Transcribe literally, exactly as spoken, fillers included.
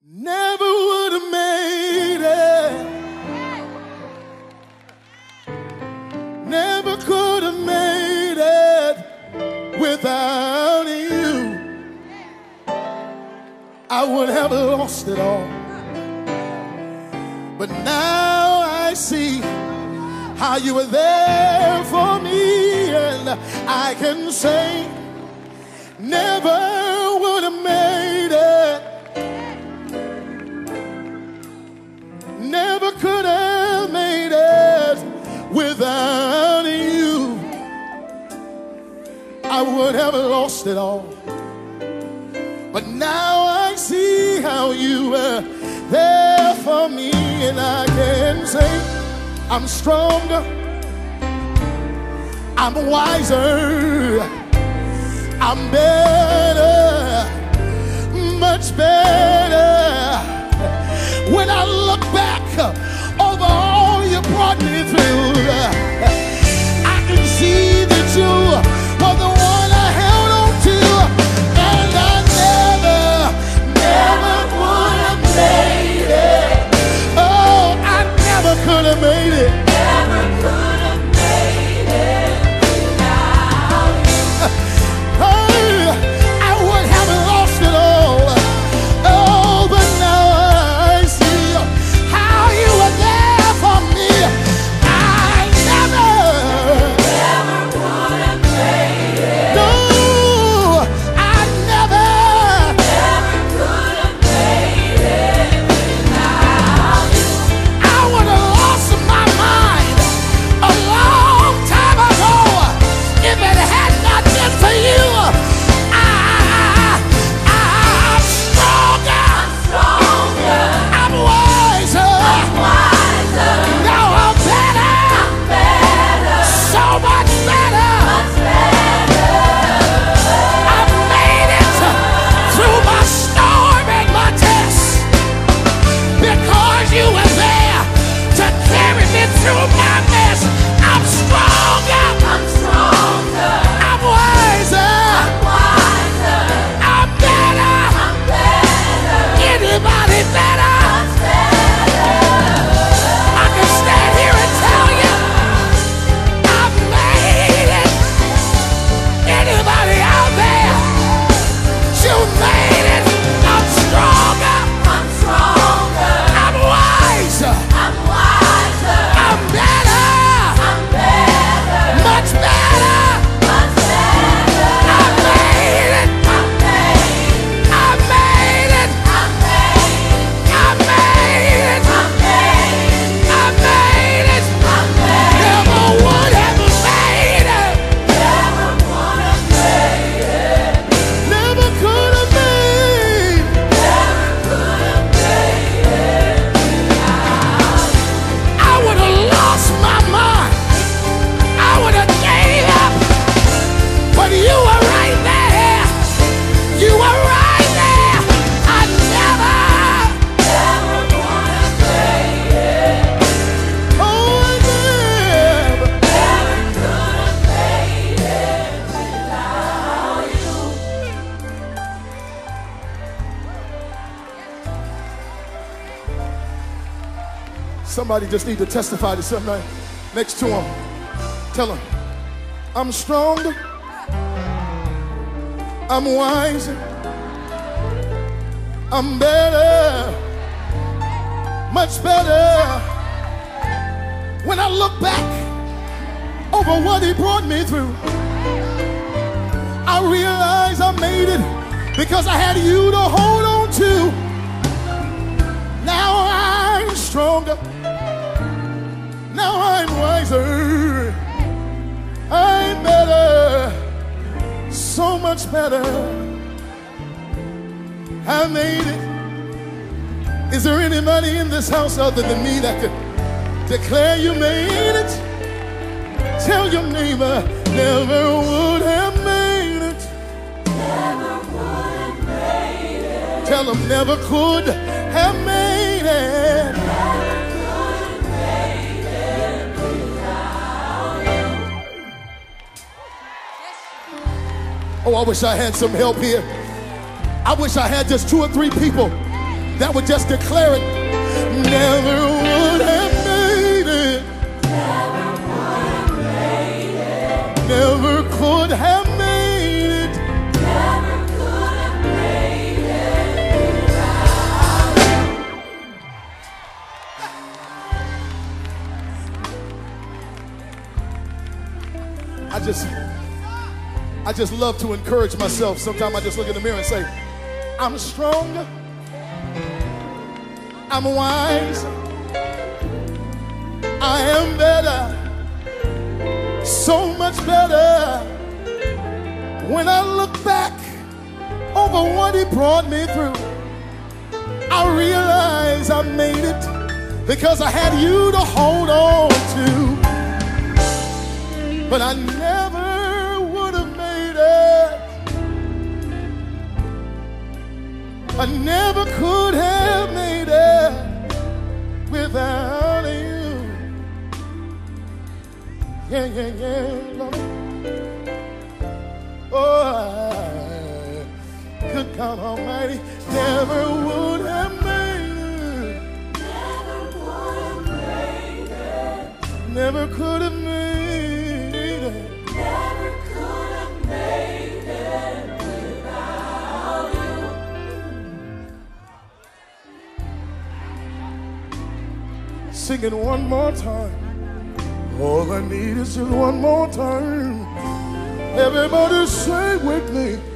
Never would have made it. Never could have made it without you. I would have lost it all. But now I see how you were there for me, and I can say never would have made it. Never could have made it without you. I would have lost it all. But now I see how you were there for me, and I can say I'm stronger, I'm wiser, I'm better, much better. When I look back over all you brought me through, I can see that you were the one I held on to, and I never, never would have made it. Oh, I never could have made it. Never could have made it without you. Oh, I would have lost it all. Oh, but now I see how you were there for me. I never, Never would have made it. no, I never, Never could have made it without you. I would have lost my mind a long time ago if it had not been for you. I, I'm stronger, Stronger, I'm wiser, wiser, now I'm better, better, so much better. much better. I've made it through my storm and my test because you were there to carry me through my mess. I'm stronger, I'm stronger, I'm wiser, wiser, I'm better. I'm better, Anybody better? much better. I can stand here and tell you I've made it. Anybody out there? You made it. I'm stronger, I'm stronger, I'm wiser, I'm wiser, I'm better, I'm better, much better. much better. I made it, I'm made, I made it, I'm made, I made it, I'm made, I made it. I'm made. Never would have made it. Never would have made it. Never could have made. Never could have made it without you. I would have lost my mind. I would have gave up. But you were right there. You were right there. I never, Never would have made it. oh, I never. Never could have made it without you. Somebody just need to testify to somebody next to him. Tell him, I'm stronger, I'm wiser, I'm better, much better. When I look back over what he brought me through, I realize I made it because I had you to hold on to. Now I'm stronger. Now I'm wiser, I'm better, so much better. I made it. Is there anybody in this house other than me that could declare you made it? Tell your neighbor, never would have made it. Never would have made it. Tell them never could have made it. Never could have made it without you. Oh, I wish I had some help here. I wish I had just two or three people that would just declare it. Never would have made it. Never could have made it. Never could have made it. I just, I just love to encourage myself. Sometimes I just look in the mirror and say, I'm strong, I'm wise, I am better, so much better. When I look back over what he brought me through, I realize I made it because I had you to hold on to. But I never would have made it. I never could have made it without you. Yeah, yeah, yeah, Lord. Oh, I, good God Almighty, never would have made it. Never would have made it. Never could have made it. Never could have made it without you. Sing it one more time. All I need is just one more time. Everybody say with me.